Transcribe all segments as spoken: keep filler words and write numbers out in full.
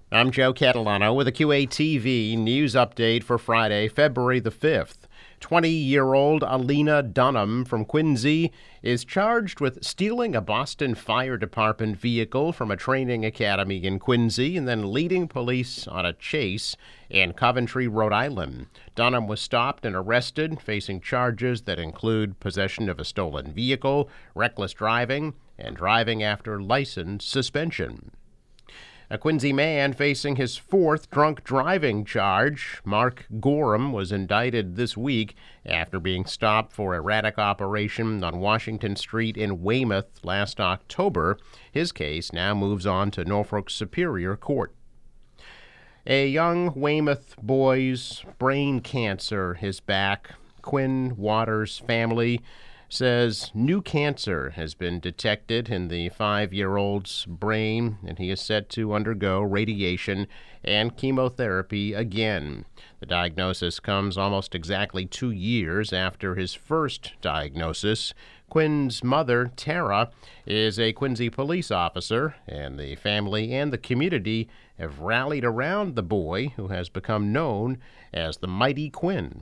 I'm Joe Catalano with a Q A T V news update for Friday, February the fifth. twenty-year-old Alina Dunham from Quincy is charged with stealing a Boston Fire Department vehicle from a training academy in Quincy and then leading police on a chase in Coventry, Rhode Island. Dunham was stopped and arrested, facing charges that include possession of a stolen vehicle, reckless driving, and driving after license suspension. A Quincy man facing his fourth drunk driving charge, Mark Gorham, was indicted this week after being stopped for erratic operation on Washington Street in Weymouth last October. His case now moves on to Norfolk Superior Court. A young Weymouth boy's brain cancer is back. Quinn Waters' family says new cancer has been detected in the five-year-old's brain, and he is set to undergo radiation and chemotherapy again. The diagnosis comes almost exactly two years after his first diagnosis. Quinn's mother, Tara, is a Quincy police officer, and the family and the community have rallied around the boy, who has become known as the Mighty Quinn.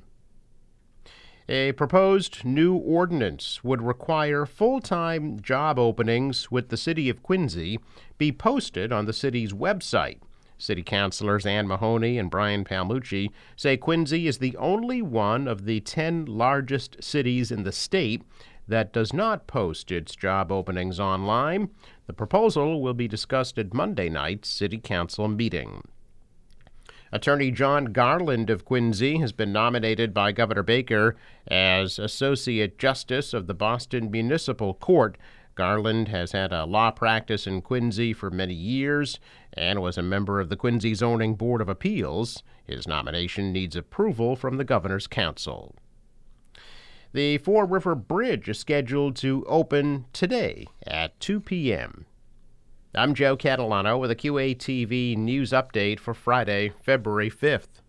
A proposed new ordinance would require full-time job openings with the city of Quincy be posted on the city's website. City councilors Ann Mahoney and Brian Palmucci say Quincy is the only one of the ten largest cities in the state that does not post its job openings online. The proposal will be discussed at Monday night's city council meeting. Attorney John Garland of Quincy has been nominated by Governor Baker as Associate Justice of the Boston Municipal Court. Garland has had a law practice in Quincy for many years and was a member of the Quincy Zoning Board of Appeals. His nomination needs approval from the Governor's Council. The Fore River Bridge is scheduled to open today at two p.m. I'm Joe Catalano with a Q A T V news update for Friday, February fifth.